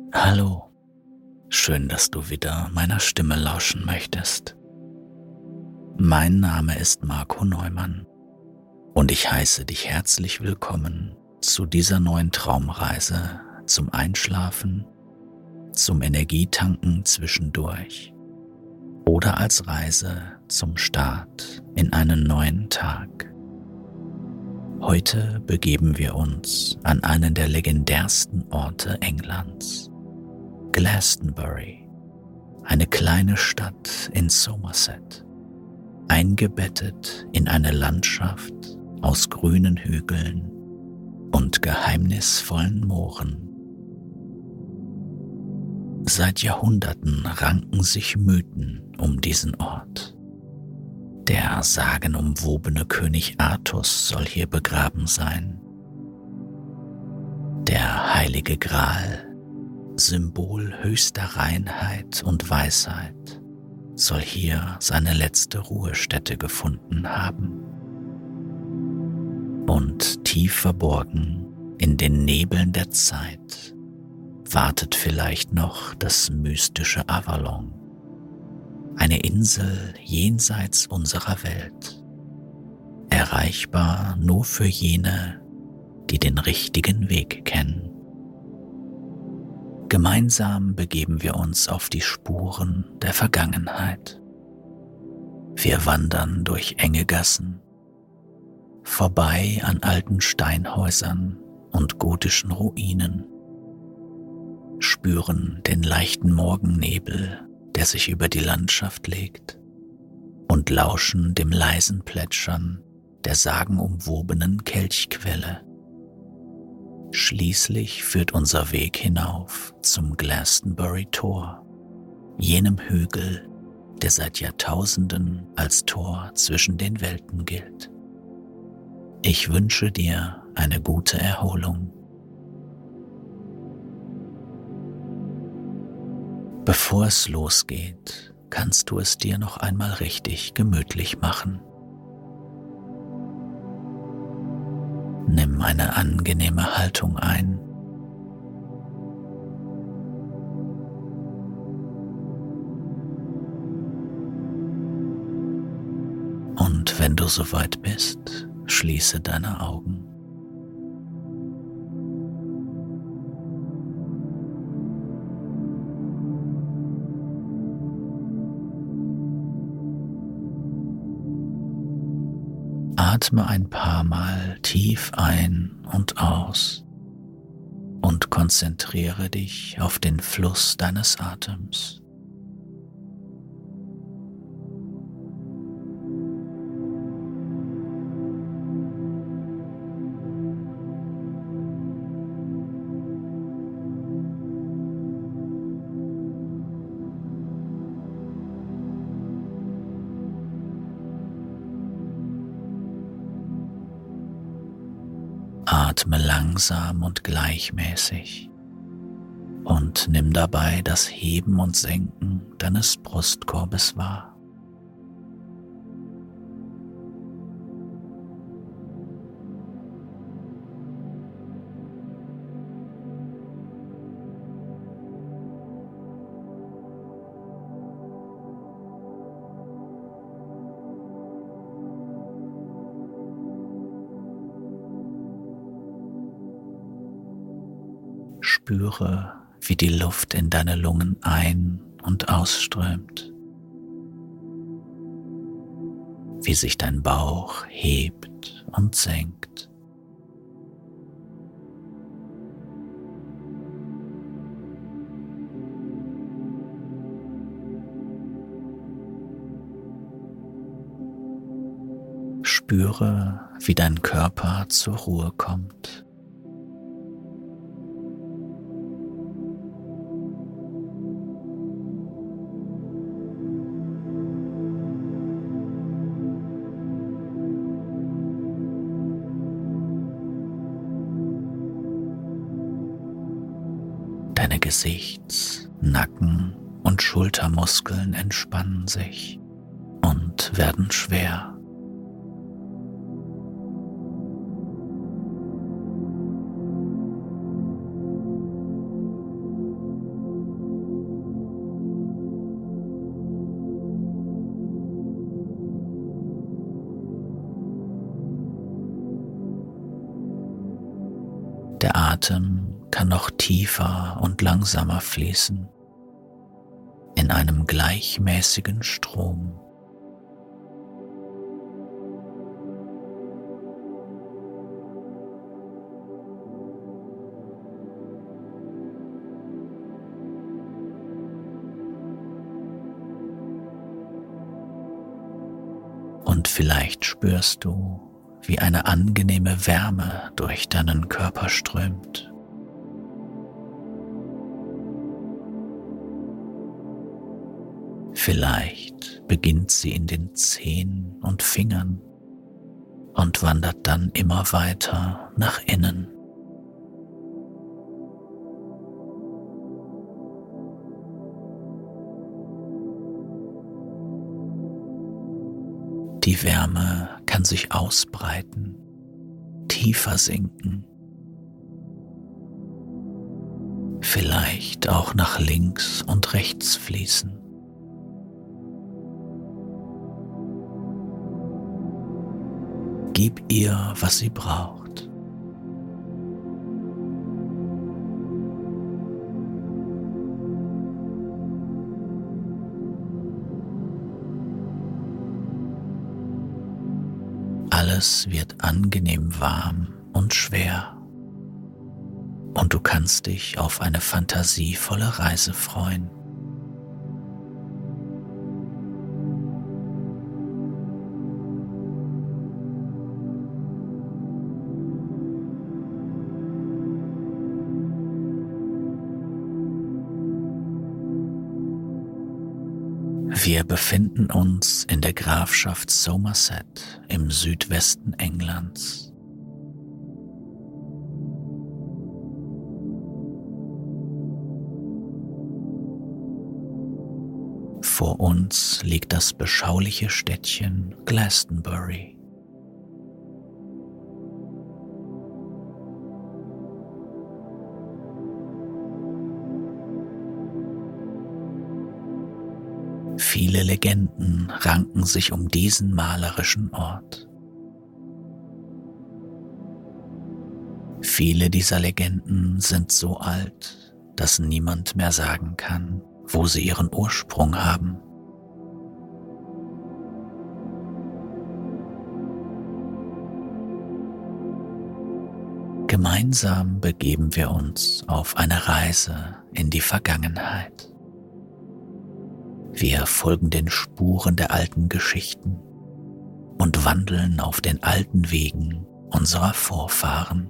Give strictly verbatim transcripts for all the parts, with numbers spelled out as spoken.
Hallo, schön, dass du wieder meiner Stimme lauschen möchtest. Mein Name ist Marco Neumann und ich heiße dich herzlich willkommen zu dieser neuen Traumreise zum Einschlafen, zum Energietanken zwischendurch oder als Reise zum Start in einen neuen Tag. Heute begeben wir uns an einen der legendärsten Orte Englands, Glastonbury, eine kleine Stadt in Somerset, eingebettet in eine Landschaft aus grünen Hügeln und geheimnisvollen Mooren. Seit Jahrhunderten ranken sich Mythen um diesen Ort. Der sagenumwobene König Artus soll hier begraben sein. Der heilige Gral, Symbol höchster Reinheit und Weisheit, soll hier seine letzte Ruhestätte gefunden haben. Und tief verborgen in den Nebeln der Zeit wartet vielleicht noch das mystische Avalon, eine Insel jenseits unserer Welt, erreichbar nur für jene, die den richtigen Weg kennen. Gemeinsam begeben wir uns auf die Spuren der Vergangenheit. Wir wandern durch enge Gassen, vorbei an alten Steinhäusern und gotischen Ruinen, spüren den leichten Morgennebel, der sich über die Landschaft legt, und lauschen dem leisen Plätschern der sagenumwobenen Kelchquelle. Schließlich führt unser Weg hinauf zum Glastonbury Tor, jenem Hügel, der seit Jahrtausenden als Tor zwischen den Welten gilt. Ich wünsche dir eine gute Erholung. Bevor es losgeht, kannst du es dir noch einmal richtig gemütlich machen. Nimm eine angenehme Haltung ein. Und wenn du soweit bist, schließe deine Augen. Atme ein paar Mal tief ein und aus und konzentriere dich auf den Fluss deines Atems. Atme langsam und gleichmäßig und nimm dabei das Heben und Senken deines Brustkorbes wahr. Spüre, wie die Luft in deine Lungen ein- und ausströmt, wie sich dein Bauch hebt und senkt. Spüre, wie dein Körper zur Ruhe kommt. Deine Gesichts-, Nacken- und Schultermuskeln entspannen sich und werden schwer. Atem kann noch tiefer und langsamer fließen, in einem gleichmäßigen Strom. Und vielleicht spürst du, wie eine angenehme Wärme durch deinen Körper strömt. Vielleicht beginnt sie in den Zehen und Fingern und wandert dann immer weiter nach innen. Die Wärme kann sich ausbreiten, tiefer sinken, vielleicht auch nach links und rechts fließen. Gib ihr, was sie braucht. Alles wird angenehm warm und schwer, und du kannst dich auf eine fantasievolle Reise freuen. Wir befinden uns in der Grafschaft Somerset im Südwesten Englands. Vor uns liegt das beschauliche Städtchen Glastonbury. Viele Legenden ranken sich um diesen malerischen Ort. Viele dieser Legenden sind so alt, dass niemand mehr sagen kann, wo sie ihren Ursprung haben. Gemeinsam begeben wir uns auf eine Reise in die Vergangenheit. Wir folgen den Spuren der alten Geschichten und wandeln auf den alten Wegen unserer Vorfahren.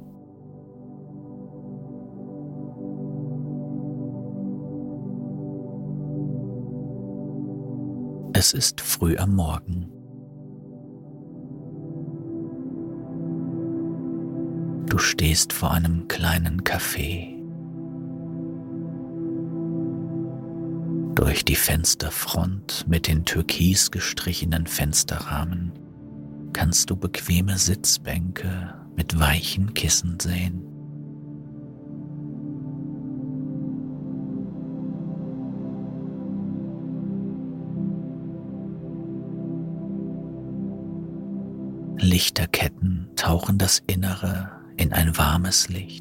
Es ist früh am Morgen. Du stehst vor einem kleinen Café. Durch die Fensterfront mit den türkis gestrichenen Fensterrahmen kannst du bequeme Sitzbänke mit weichen Kissen sehen. Lichterketten tauchen das Innere in ein warmes Licht.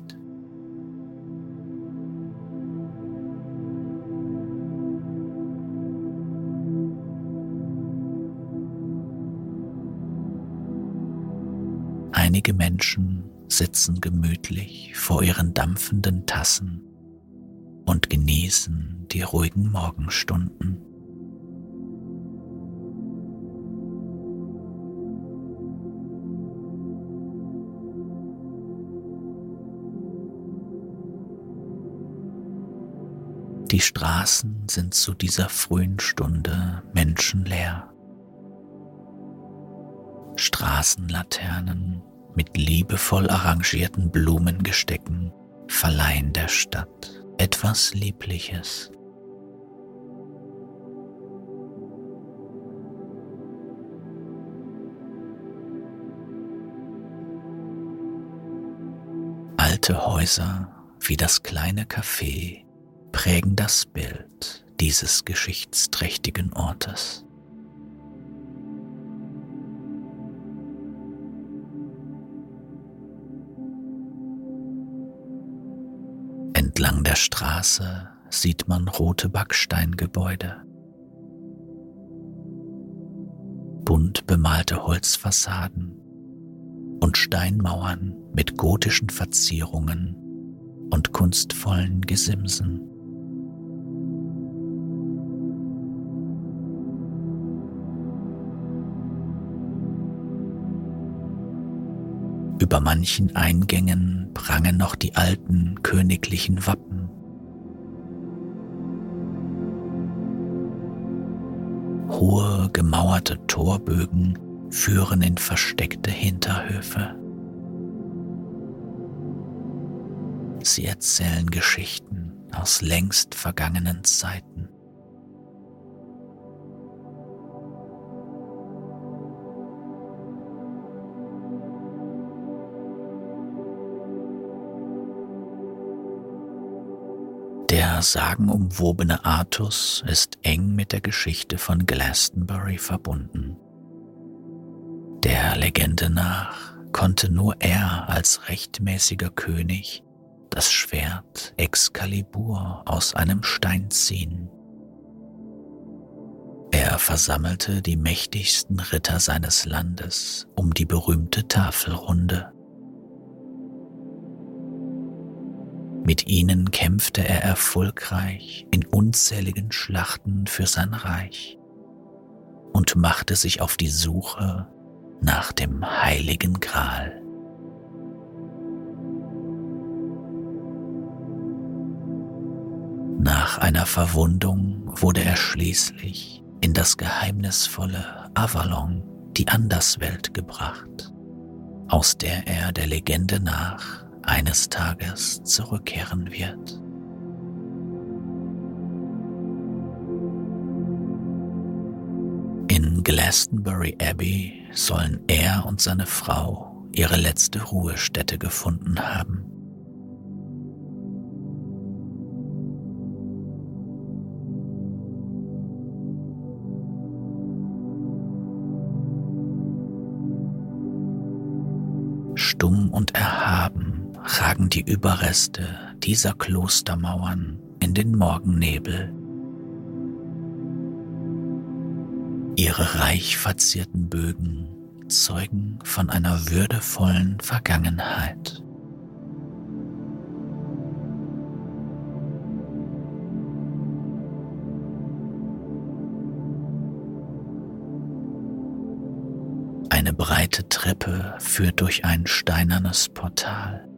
Einige Menschen sitzen gemütlich vor ihren dampfenden Tassen und genießen die ruhigen Morgenstunden. Die Straßen sind zu dieser frühen Stunde menschenleer. Straßenlaternen mit liebevoll arrangierten Blumengestecken verleihen der Stadt etwas Liebliches. Alte Häuser wie das kleine Café prägen das Bild dieses geschichtsträchtigen Ortes. Entlang der Straße sieht man rote Backsteingebäude, bunt bemalte Holzfassaden und Steinmauern mit gotischen Verzierungen und kunstvollen Gesimsen. Über manchen Eingängen prangen noch die alten königlichen Wappen. Hohe, gemauerte Torbögen führen in versteckte Hinterhöfe. Sie erzählen Geschichten aus längst vergangenen Zeiten. Der sagenumwobene Artus ist eng mit der Geschichte von Glastonbury verbunden. Der Legende nach konnte nur er als rechtmäßiger König das Schwert Excalibur aus einem Stein ziehen. Er versammelte die mächtigsten Ritter seines Landes um die berühmte Tafelrunde. Mit ihnen kämpfte er erfolgreich in unzähligen Schlachten für sein Reich und machte sich auf die Suche nach dem Heiligen Gral. Nach einer Verwundung wurde er schließlich in das geheimnisvolle Avalon, die Anderswelt, gebracht, aus der er der Legende nach eines Tages zurückkehren wird. In Glastonbury Abbey sollen er und seine Frau ihre letzte Ruhestätte gefunden haben. Stumm und erhaben ragen die Überreste dieser Klostermauern in den Morgennebel. Ihre reich verzierten Bögen zeugen von einer würdevollen Vergangenheit. Eine breite Treppe führt durch ein steinernes Portal.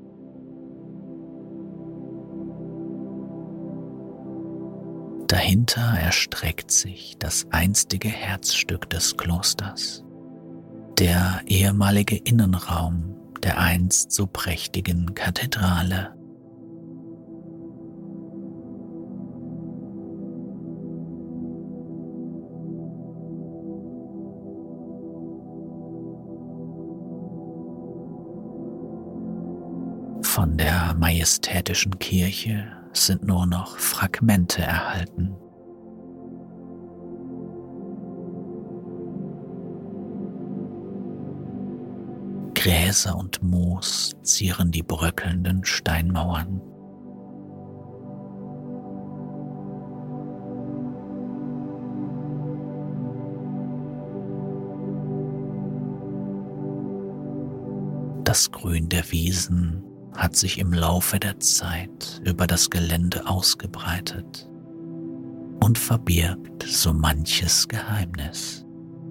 Dahinter erstreckt sich das einstige Herzstück des Klosters, der ehemalige Innenraum der einst so prächtigen Kathedrale. Von der majestätischen Kirche sind nur noch Fragmente erhalten. Gräser und Moos zieren die bröckelnden Steinmauern. Das Grün der Wiesen hat sich im Laufe der Zeit über das Gelände ausgebreitet und verbirgt so manches Geheimnis.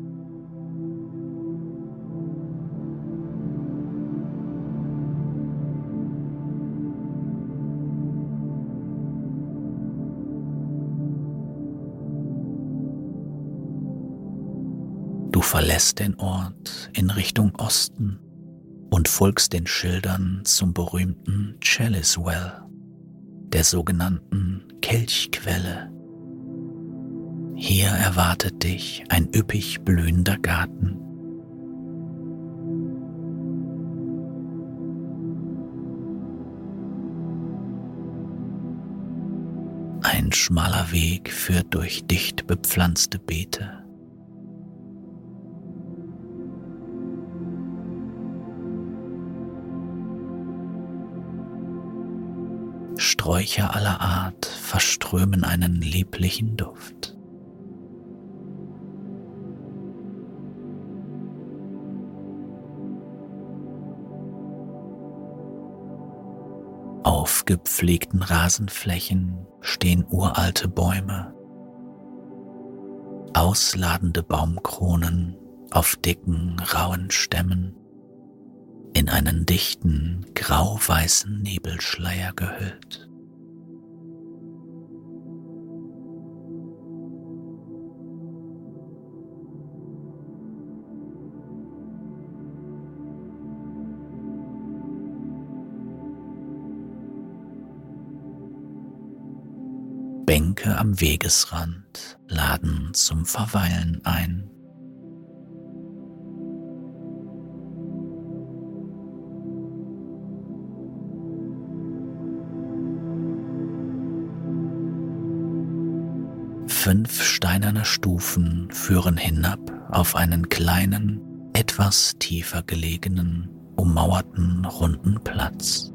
Du verlässt den Ort in Richtung Osten und folgst den Schildern zum berühmten Chalice Well, der sogenannten Kelchquelle. Hier erwartet dich ein üppig blühender Garten. Ein schmaler Weg führt durch dicht bepflanzte Beete. Sträucher aller Art verströmen einen lieblichen Duft. Auf gepflegten Rasenflächen stehen uralte Bäume. Ausladende Baumkronen auf dicken, rauen Stämmen, in einen dichten, grau-weißen Nebelschleier gehüllt. Bänke am Wegesrand laden zum Verweilen ein. Fünf steinerne Stufen führen hinab auf einen kleinen, etwas tiefer gelegenen, ummauerten, runden Platz.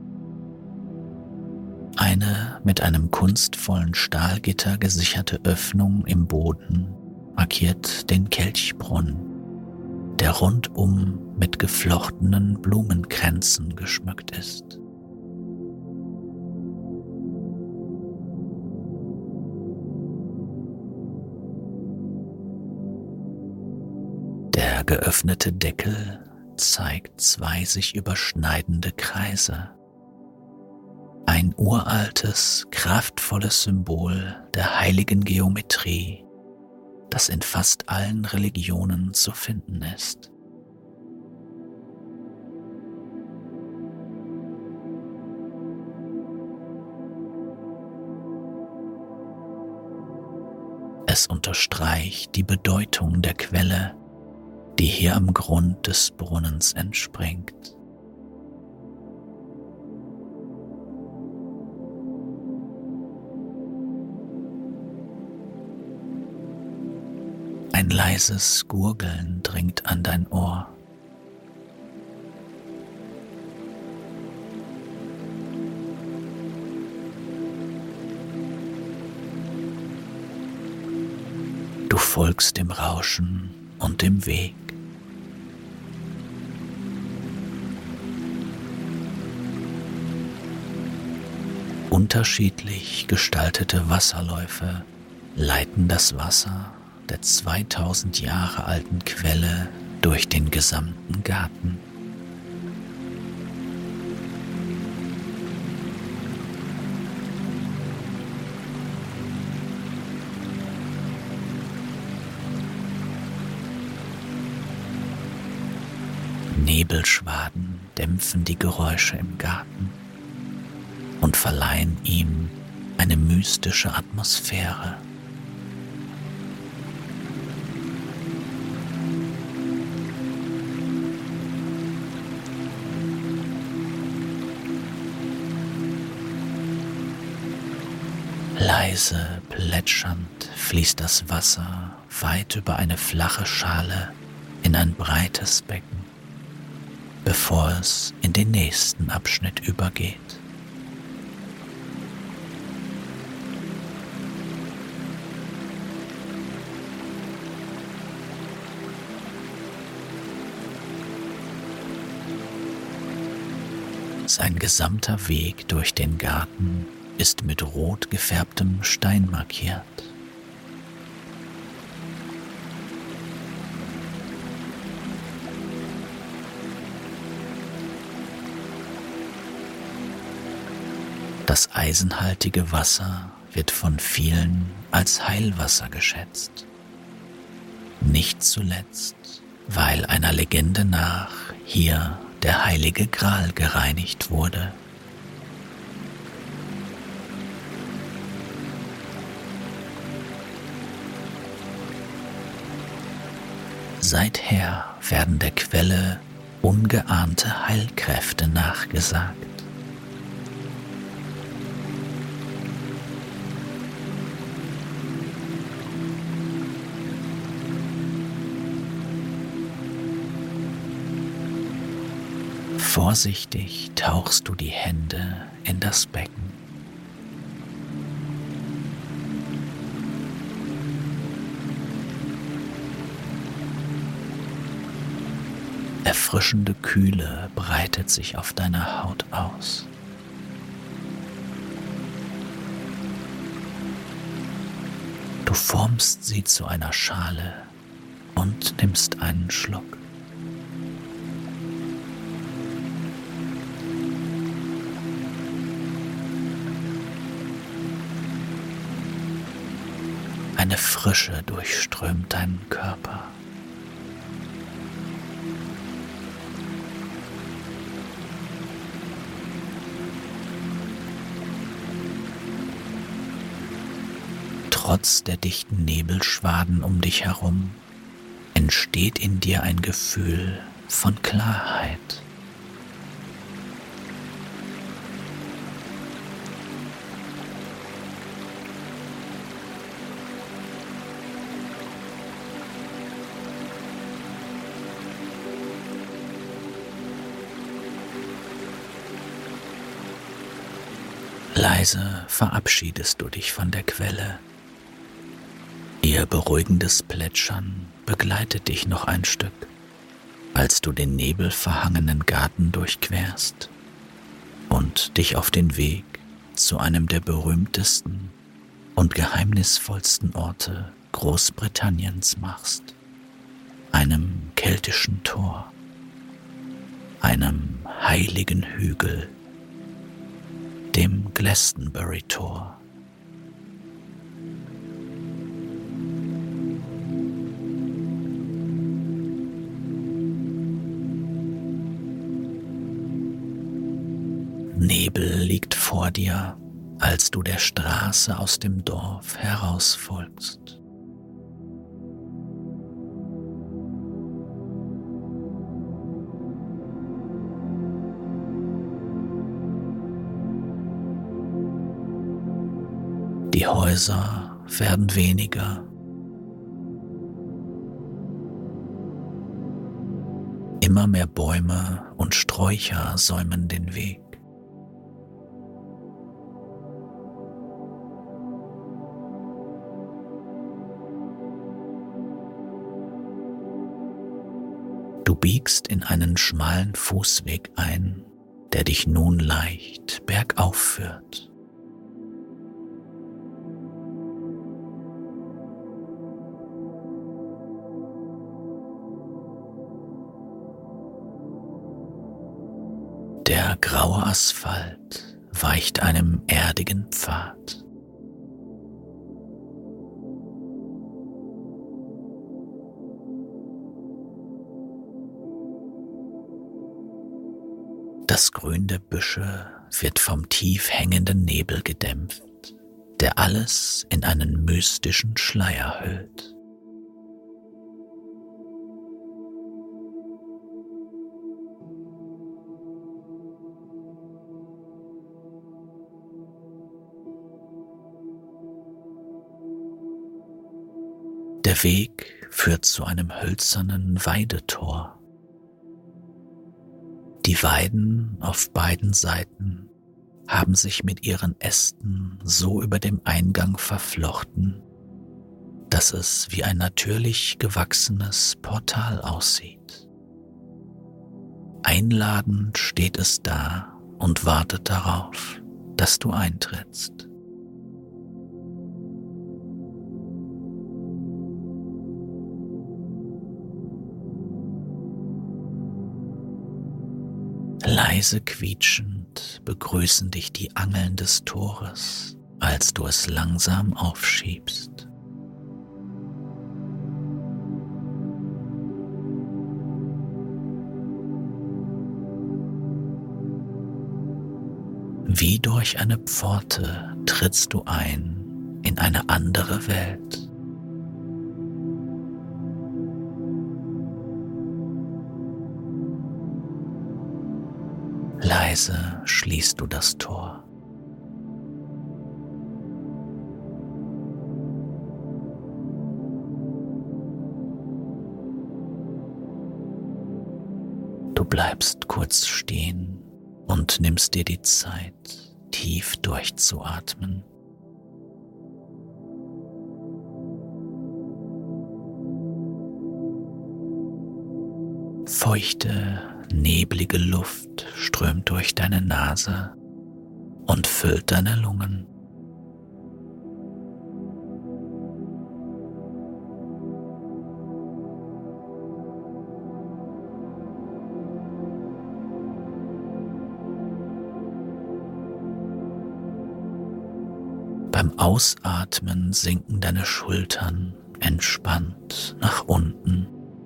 Eine mit einem kunstvollen Stahlgitter gesicherte Öffnung im Boden markiert den Kelchbrunnen, der rundum mit geflochtenen Blumenkränzen geschmückt ist. Der geöffnete Deckel zeigt zwei sich überschneidende Kreise. Ein uraltes, kraftvolles Symbol der heiligen Geometrie, das in fast allen Religionen zu finden ist. Es unterstreicht die Bedeutung der Quelle, die hier am Grund des Brunnens entspringt. Ein leises Gurgeln dringt an dein Ohr. Du folgst dem Rauschen und dem Weg. Unterschiedlich gestaltete Wasserläufe leiten das Wasser der zweitausend Jahre alten Quelle durch den gesamten Garten. Nebelschwaden dämpfen die Geräusche im Garten und verleihen ihm eine mystische Atmosphäre. Leise plätschernd fließt das Wasser weit über eine flache Schale in ein breites Becken, bevor es in den nächsten Abschnitt übergeht. Sein gesamter Weg durch den Garten ist mit rot gefärbtem Stein markiert. Das eisenhaltige Wasser wird von vielen als Heilwasser geschätzt. Nicht zuletzt, weil einer Legende nach hier der heilige Gral gereinigt wurde. Seither werden der Quelle ungeahnte Heilkräfte nachgesagt. Vorsichtig tauchst du die Hände in das Becken erfrischende Kühle breitet sich auf deiner Haut aus. Du formst sie zu einer Schale und nimmst einen Schluck. Eine Frische durchströmt deinen Körper. Trotz der dichten Nebelschwaden um dich herum entsteht in dir ein Gefühl von Klarheit. Leise verabschiedest du dich von der Quelle. Ihr beruhigendes Plätschern begleitet dich noch ein Stück, als du den nebelverhangenen Garten durchquerst und dich auf den Weg zu einem der berühmtesten und geheimnisvollsten Orte Großbritanniens machst, einem keltischen Tor, einem heiligen Hügel, dem Glastonbury Tor. Nebel liegt vor dir, als du der Straße aus dem Dorf herausfolgst. Die Häuser werden weniger. Immer mehr Bäume und Sträucher säumen den Weg. Du biegst in einen schmalen Fußweg ein, der dich nun leicht bergauf führt. Der graue Asphalt weicht einem erdigen Pfad. Das Grün der Büsche wird vom tief hängenden Nebel gedämpft, der alles in einen mystischen Schleier hüllt. Der Weg führt zu einem hölzernen Weidetor. Die Weiden auf beiden Seiten haben sich mit ihren Ästen so über dem Eingang verflochten, dass es wie ein natürlich gewachsenes Portal aussieht. Einladend steht es da und wartet darauf, dass du eintrittst. Leise quietschend begrüßen dich die Angeln des Tores, als du es langsam aufschiebst. Wie durch eine Pforte trittst du ein in eine andere Welt. Leise schließt du das Tor. Du bleibst kurz stehen und nimmst dir die Zeit, tief durchzuatmen. Feuchte, neblige Luft strömt durch deine Nase und füllt deine Lungen. Beim Ausatmen sinken deine Schultern entspannt nach unten.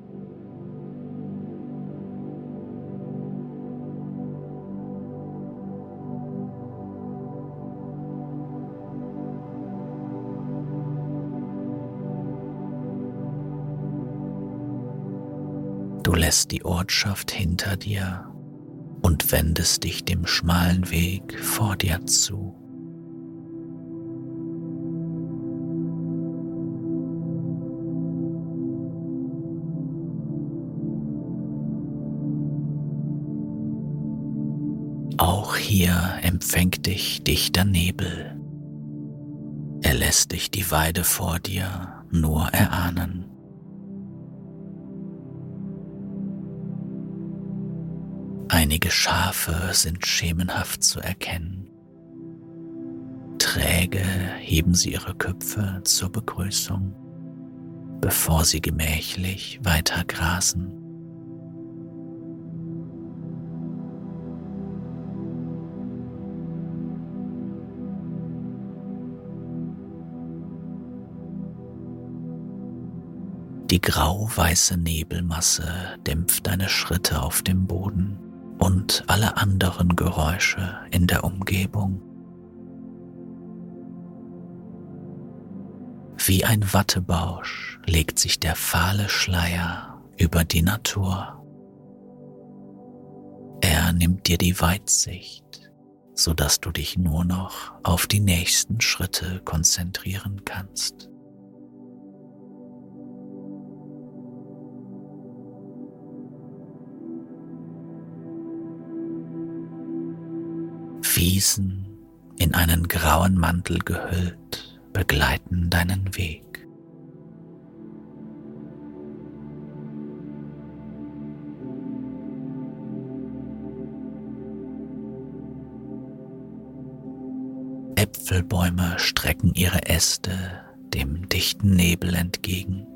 Du lässt die Ortschaft hinter dir und wendest dich dem schmalen Weg vor dir zu. Auch hier empfängt dich dichter Nebel. Er lässt dich die Weide vor dir nur erahnen. Einige Schafe sind schemenhaft zu erkennen. Träge heben sie ihre Köpfe zur Begrüßung, bevor sie gemächlich weiter grasen. Die grau-weiße Nebelmasse dämpft deine Schritte auf dem Boden und alle anderen Geräusche in der Umgebung. Wie ein Wattebausch legt sich der fahle Schleier über die Natur. Er nimmt dir die Weitsicht, sodass du dich nur noch auf die nächsten Schritte konzentrieren kannst. Wiesen, in einen grauen Mantel gehüllt, begleiten deinen Weg. Äpfelbäume strecken ihre Äste dem dichten Nebel entgegen.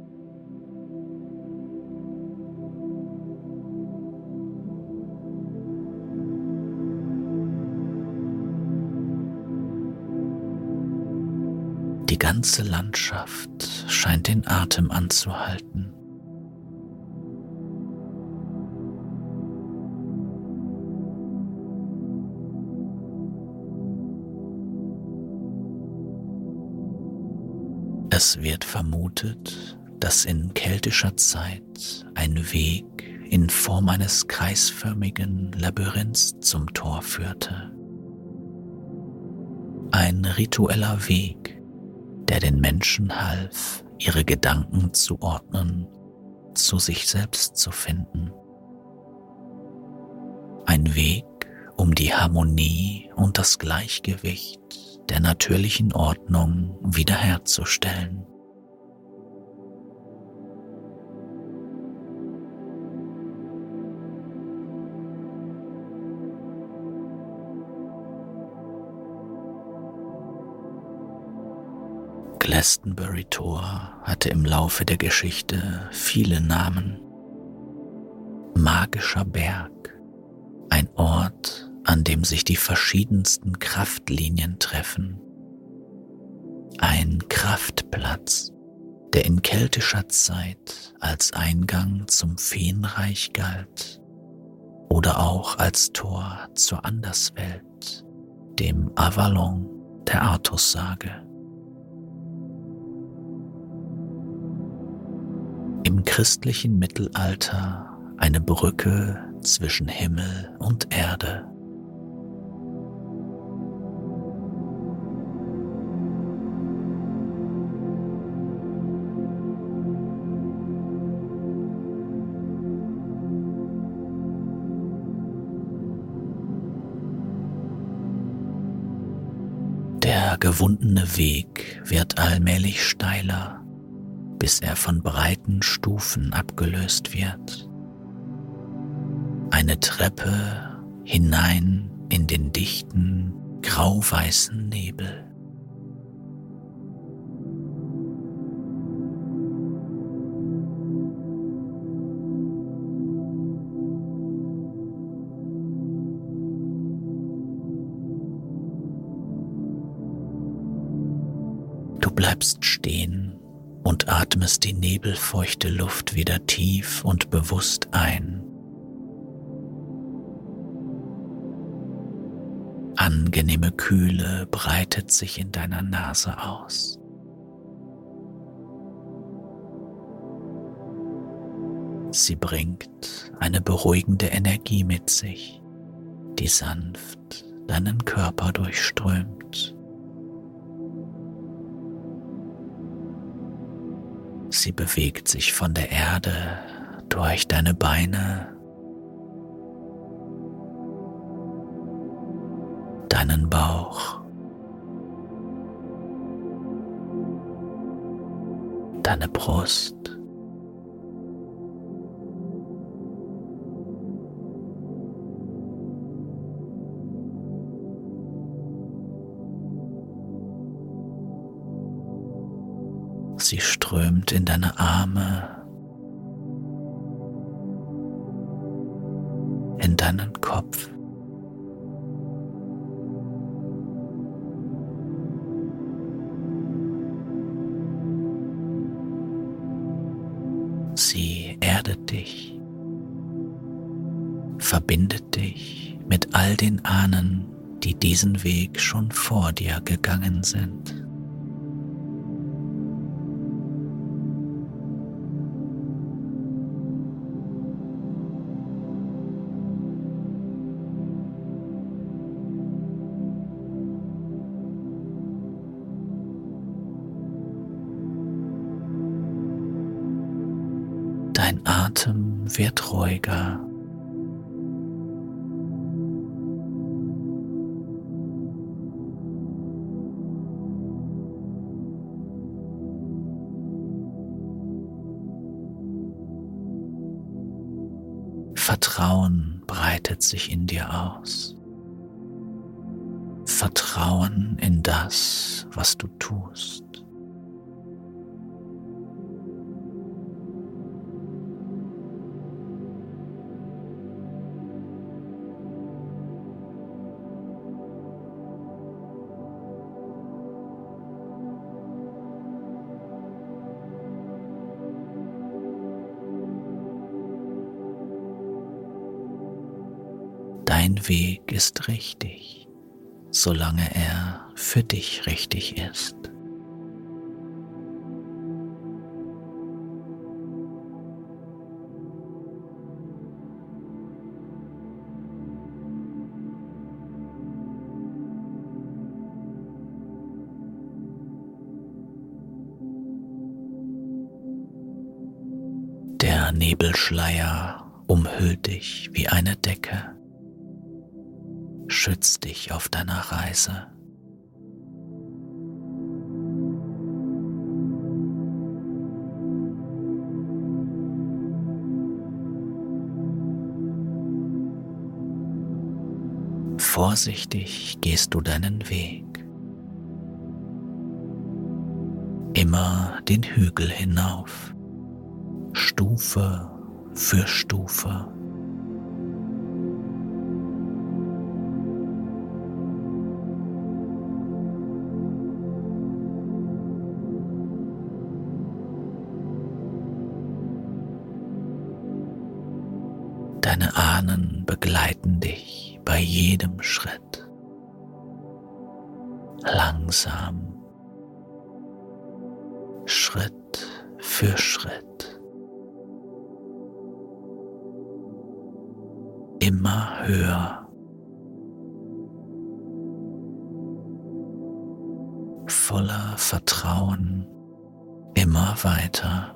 Die ganze Landschaft scheint den Atem anzuhalten. Es wird vermutet, dass in keltischer Zeit ein Weg in Form eines kreisförmigen Labyrinths zum Tor führte. Ein ritueller Weg, der den Menschen half, ihre Gedanken zu ordnen, zu sich selbst zu finden. Ein Weg, um die Harmonie und das Gleichgewicht der natürlichen Ordnung wiederherzustellen. Glastonbury Tor hatte im Laufe der Geschichte viele Namen. Magischer Berg, ein Ort, an dem sich die verschiedensten Kraftlinien treffen. Ein Kraftplatz, der in keltischer Zeit als Eingang zum Feenreich galt oder auch als Tor zur Anderswelt, dem Avalon der Artussage. Im christlichen Mittelalter eine Brücke zwischen Himmel und Erde. Der gewundene Weg wird allmählich steiler, bis er von breiten Stufen abgelöst wird. eine Treppe hinein in den dichten, grauweißen Nebel. Du bleibst stehen und atmest die nebelfeuchte Luft wieder tief und bewusst ein. Angenehme Kühle breitet sich in deiner Nase aus. Sie bringt eine beruhigende Energie mit sich, die sanft deinen Körper durchströmt. Sie bewegt sich von der Erde durch deine Beine, deinen Bauch, deine Brust, sie strömt in deine Arme, in deinen Kopf. Sie erdet dich, verbindet dich mit all den Ahnen, die diesen Weg schon vor dir gegangen sind. Dein Atem wird ruhiger. Vertrauen breitet sich in dir aus. Vertrauen in das, was du tust. Dein Weg ist richtig, solange er für dich richtig ist. Der Nebelschleier umhüllt dich wie eine Decke, schützt dich auf deiner Reise. Vorsichtig gehst du deinen Weg, immer den Hügel hinauf, Stufe für Stufe. Deine Ahnen begleiten dich bei jedem Schritt. Langsam, Schritt für Schritt. Immer höher. Voller Vertrauen, immer weiter.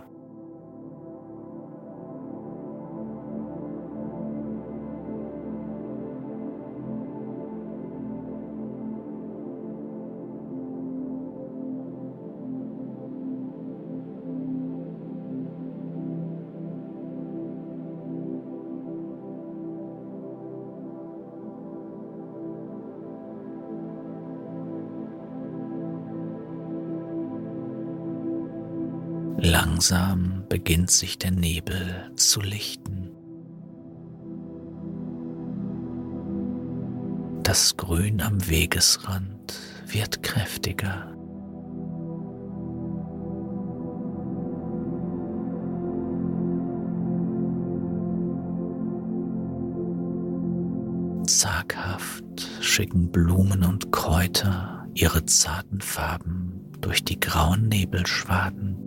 Langsam beginnt sich der Nebel zu lichten. Das Grün am Wegesrand wird kräftiger. Zaghaft schicken Blumen und Kräuter ihre zarten Farben durch die grauen Nebelschwaden.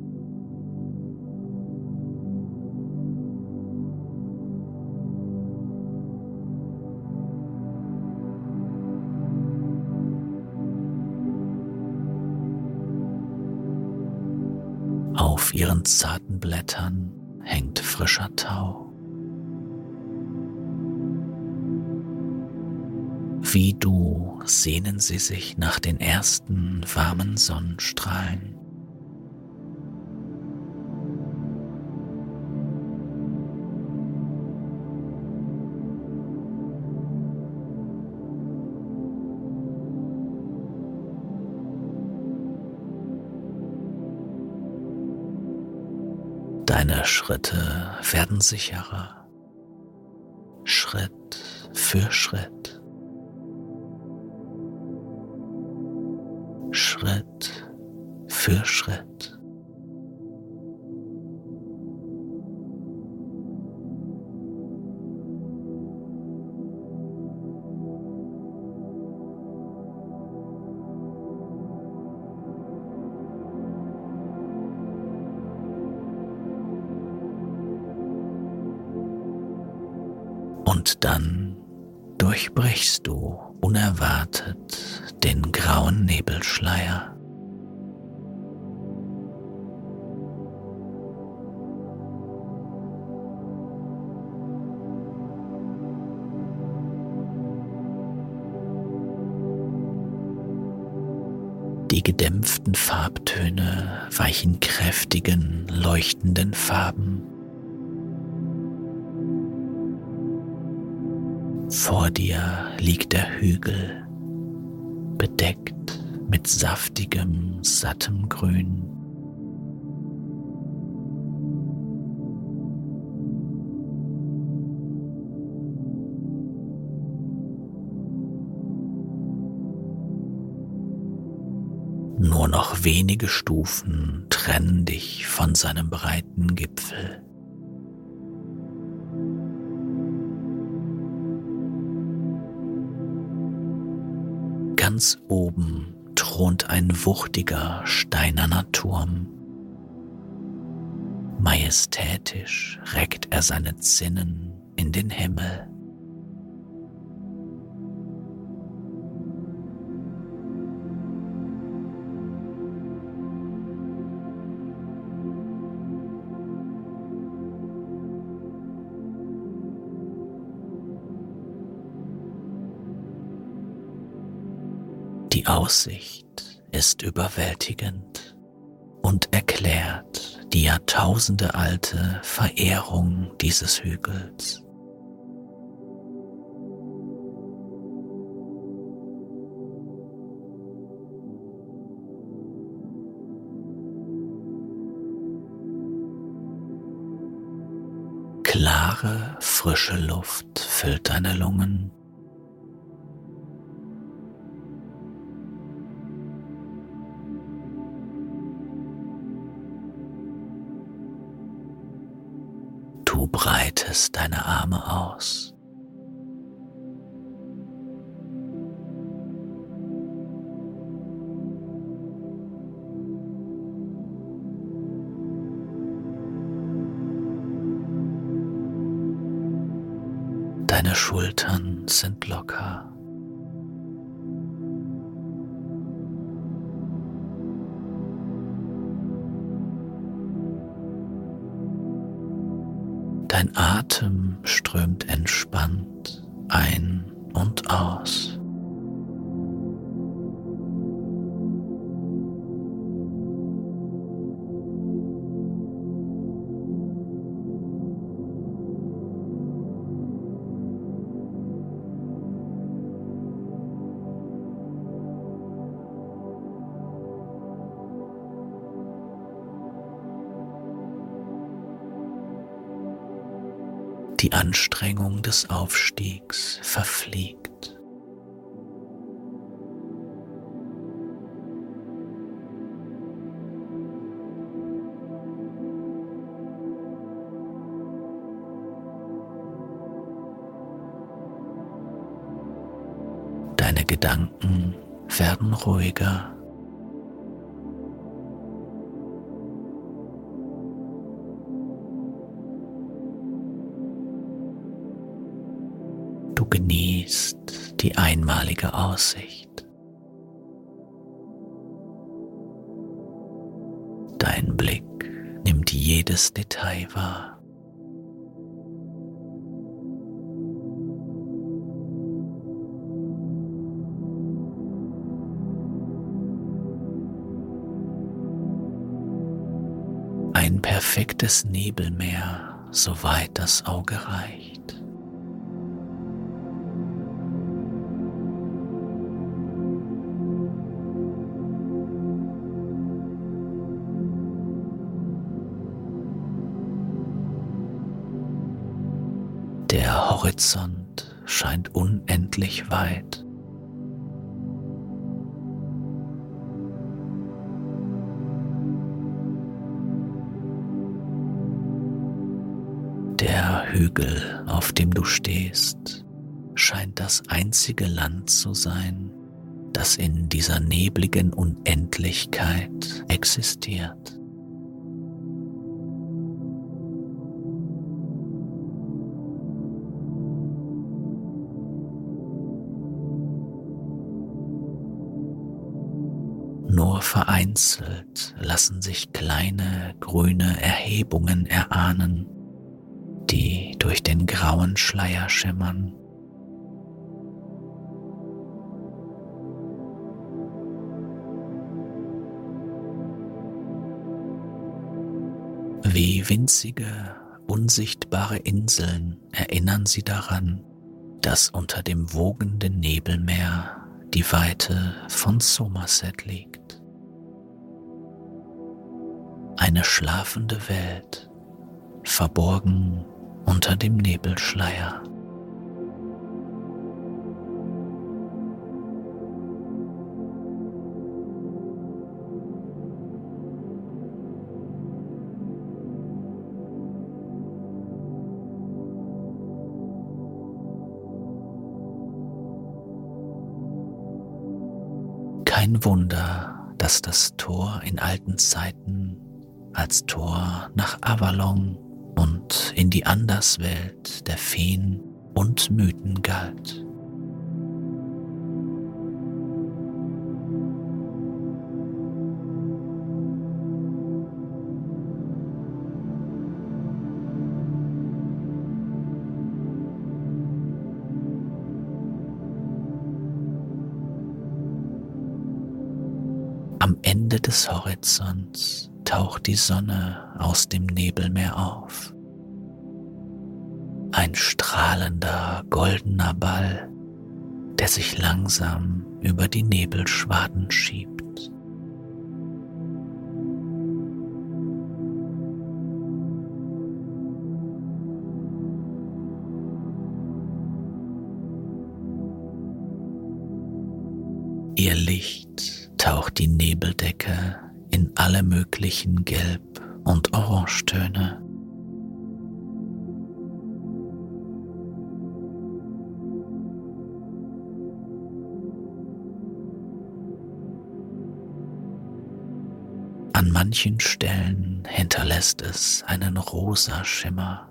Auf ihren zarten Blättern hängt frischer Tau. Wie du sehnen sie sich nach den ersten warmen Sonnenstrahlen. Deine Schritte werden sicherer, Schritt für Schritt. Schritt für Schritt. Und dann durchbrichst du unerwartet den grauen Nebelschleier. Die gedämpften Farbtöne weichen kräftigen, leuchtenden Farben. Vor dir liegt der Hügel, bedeckt mit saftigem, sattem Grün. Nur noch wenige Stufen trennen dich von seinem breiten Gipfel. Ganz oben thront ein wuchtiger steinerner Turm. Majestätisch reckt er seine Zinnen in den Himmel. Die Aussicht ist überwältigend und erklärt die jahrtausendealte Verehrung dieses Hügels. Klare, frische Luft füllt deine Lungen. Du breitest deine Arme aus. Deine Schultern sind locker. Dein Atem strömt entspannt ein und aus. Die Anstrengung des Aufstiegs verfliegt. Deine Gedanken werden ruhiger. Du genießt die einmalige Aussicht. Dein Blick nimmt jedes Detail wahr. Ein perfektes Nebelmeer, soweit das Auge reicht. Der Horizont scheint unendlich weit. Der Hügel, auf dem du stehst, scheint das einzige Land zu sein, das in dieser nebligen Unendlichkeit existiert. Nur vereinzelt lassen sich kleine grüne Erhebungen erahnen, die durch den grauen Schleier schimmern. Wie winzige, unsichtbare Inseln erinnern sie daran, dass unter dem wogenden Nebelmeer die Weite von Somerset liegt. Eine schlafende Welt, verborgen unter dem Nebelschleier. Kein Wunder, dass das Tor in alten Zeiten als Tor nach Avalon und in die Anderswelt der Feen und Mythen galt. Am Ende des Horizonts taucht die Sonne aus dem Nebelmeer auf. Ein strahlender, goldener Ball, der sich langsam über die Nebelschwaden schiebt. Ihr Licht taucht die Nebeldecke in alle möglichen Gelb- und Orangetöne. An manchen Stellen hinterlässt es einen rosa Schimmer.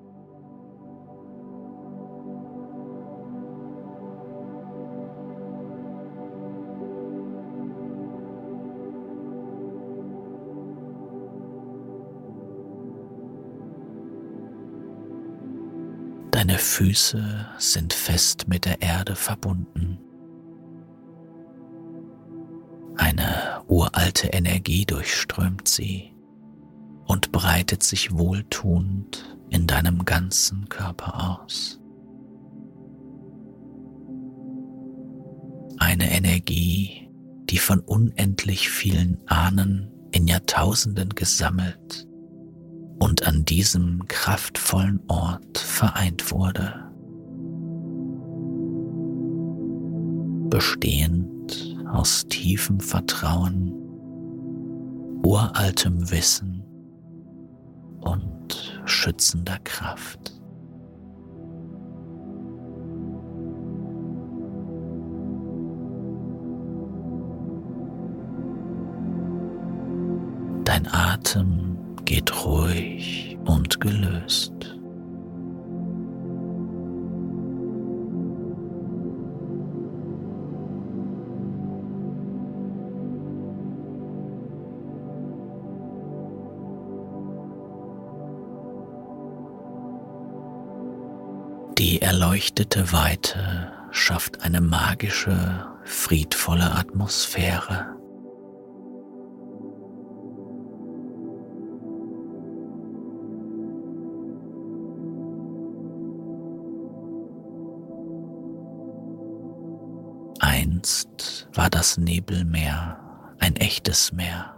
Deine Füße sind fest mit der Erde verbunden. Eine uralte Energie durchströmt sie und breitet sich wohltuend in deinem ganzen Körper aus. Eine Energie, die von unendlich vielen Ahnen in Jahrtausenden gesammelt und an diesem kraftvollen Ort vereint wurde. Bestehend aus tiefem Vertrauen, uraltem Wissen und schützender Kraft. Dein Atem geht ruhig und gelöst. Die erleuchtete Weite schafft eine magische, friedvolle Atmosphäre. Einst war das Nebelmeer ein echtes Meer.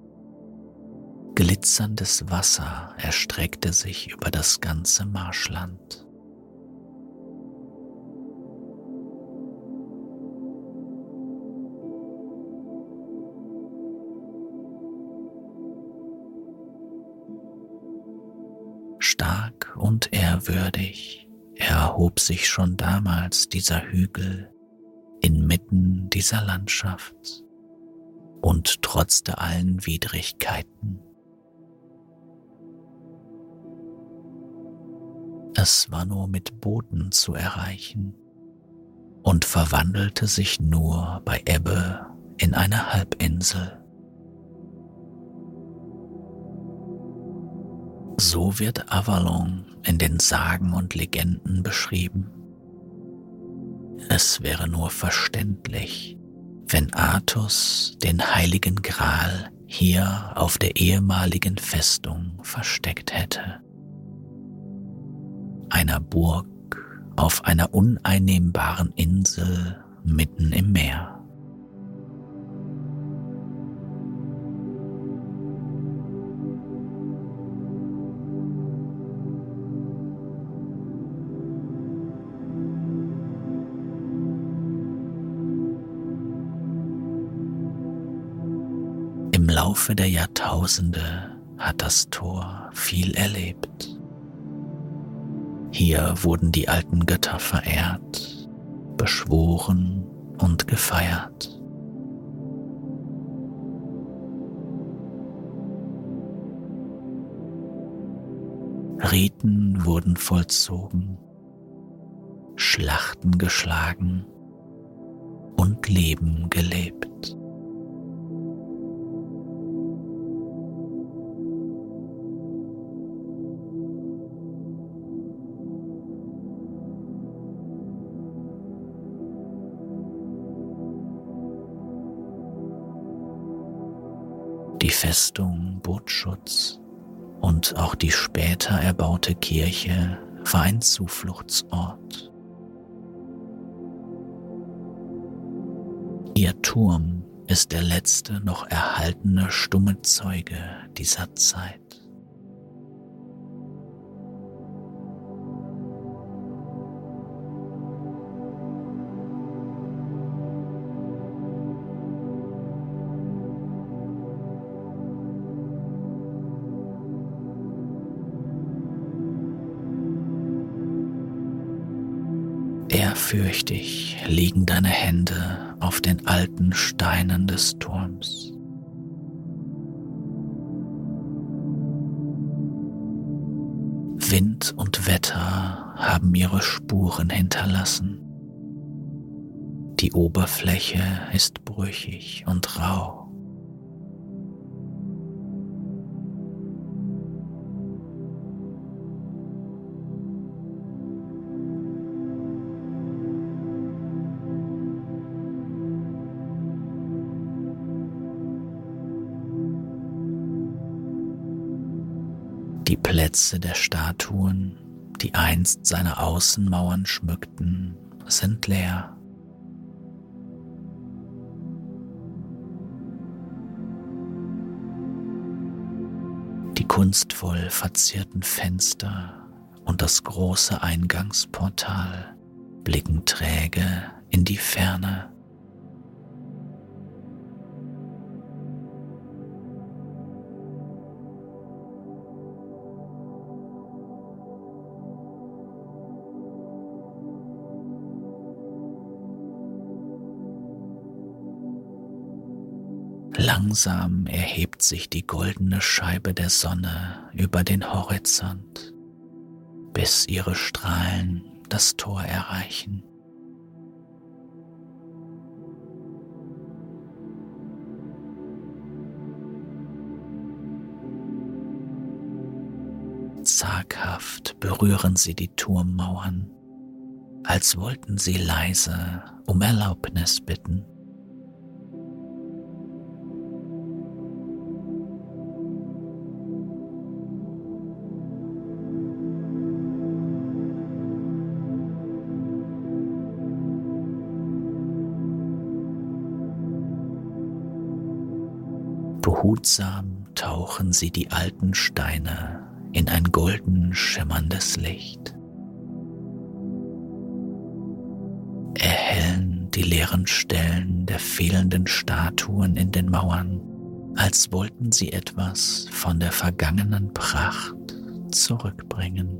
Glitzerndes Wasser erstreckte sich über das ganze Marschland. Stark und ehrwürdig erhob sich schon damals dieser Hügel inmitten dieser Landschaft und trotzte allen Widrigkeiten. Es war nur mit Booten zu erreichen und verwandelte sich nur bei Ebbe in eine Halbinsel. So wird Avalon in den Sagen und Legenden beschrieben. Es wäre nur verständlich, wenn Artus den heiligen Gral hier auf der ehemaligen Festung versteckt hätte. Einer Burg auf einer uneinnehmbaren Insel mitten im Meer. Im Laufe der Jahrtausende hat das Tor viel erlebt. Hier wurden die alten Götter verehrt, beschworen und gefeiert. Riten wurden vollzogen, Schlachten geschlagen und Leben gelebt. Die Festung bot Schutz und auch die später erbaute Kirche war ein Zufluchtsort. Ihr Turm ist der letzte noch erhaltene stumme Zeuge dieser Zeit. Ehrfürchtig liegen deine Hände auf den alten Steinen des Turms. Wind und Wetter haben ihre Spuren hinterlassen. Die Oberfläche ist brüchig und rau. Die Plätze der Statuen, die einst seine Außenmauern schmückten, sind leer. Die kunstvoll verzierten Fenster und das große Eingangsportal blicken träge in die Ferne. Langsam erhebt sich die goldene Scheibe der Sonne über den Horizont, bis ihre Strahlen das Tor erreichen. Zaghaft berühren sie die Turmmauern, als wollten sie leise um Erlaubnis bitten. Behutsam tauchen sie die alten Steine in ein golden schimmerndes Licht, erhellen die leeren Stellen der fehlenden Statuen in den Mauern, als wollten sie etwas von der vergangenen Pracht zurückbringen.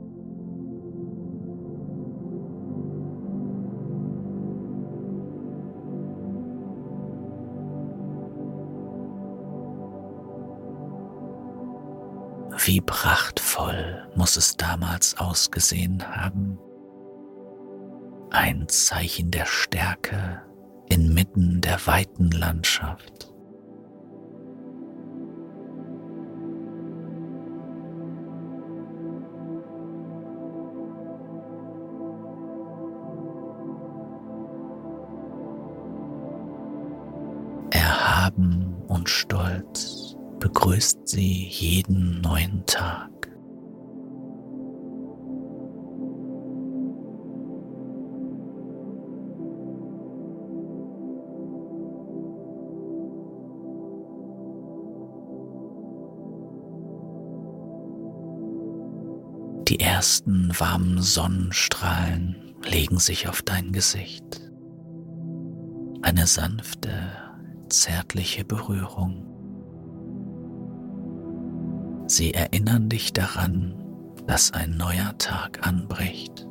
Wie prachtvoll muss es damals ausgesehen haben. Ein Zeichen der Stärke inmitten der weiten Landschaft. Erhaben und stolz begrüßt sie jeden neuen Tag. Die ersten warmen Sonnenstrahlen legen sich auf dein Gesicht. Eine sanfte, zärtliche Berührung. Sie erinnern dich daran, dass ein neuer Tag anbricht.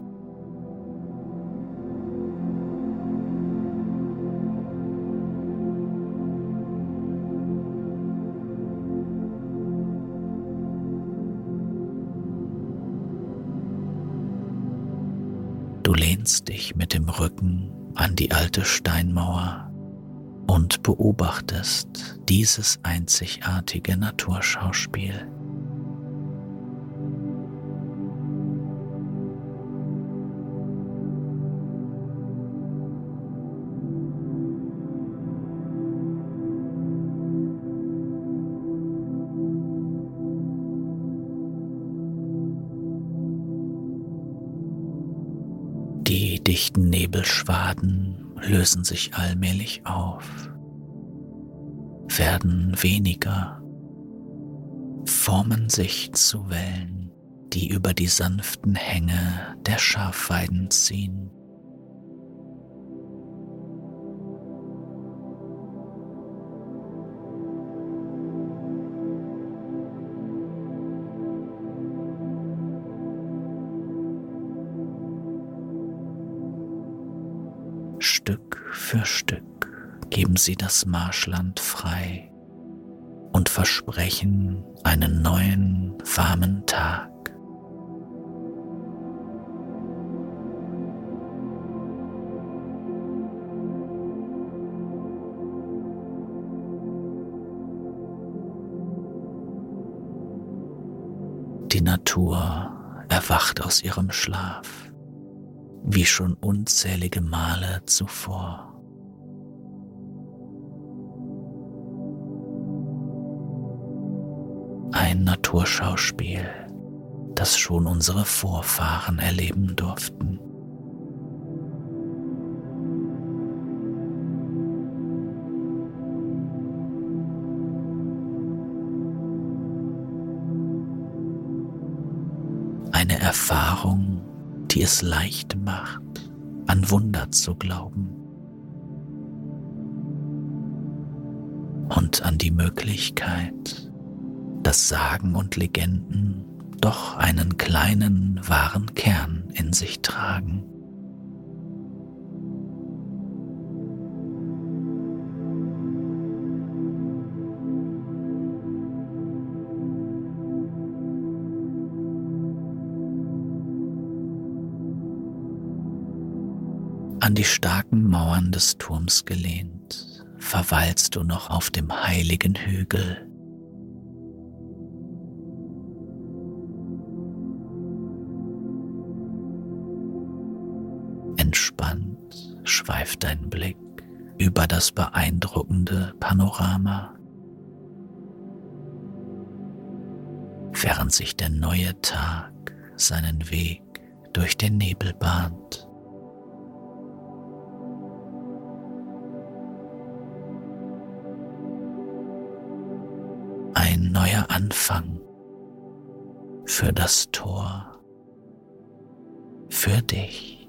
Du lehnst dich mit dem Rücken an die alte Steinmauer und beobachtest dieses einzigartige Naturschauspiel. Die dichten Nebelschwaden lösen sich allmählich auf, werden weniger, formen sich zu Wellen, die über die sanften Hänge der Schafweiden ziehen. Stück für Stück geben sie das Marschland frei und versprechen einen neuen, warmen Tag. Die Natur erwacht aus ihrem Schlaf, wie schon unzählige Male zuvor. Ein Naturschauspiel, das schon unsere Vorfahren erleben durften. Eine Erfahrung, die es leicht macht, an Wunder zu glauben und an die Möglichkeit, dass Sagen und Legenden doch einen kleinen, wahren Kern in sich tragen. An die starken Mauern des Turms gelehnt, verweilst du noch auf dem heiligen Hügel. Entspannt schweift dein Blick über das beeindruckende Panorama, während sich der neue Tag seinen Weg durch den Nebel bahnt. Ein neuer Anfang für das Tor, für dich.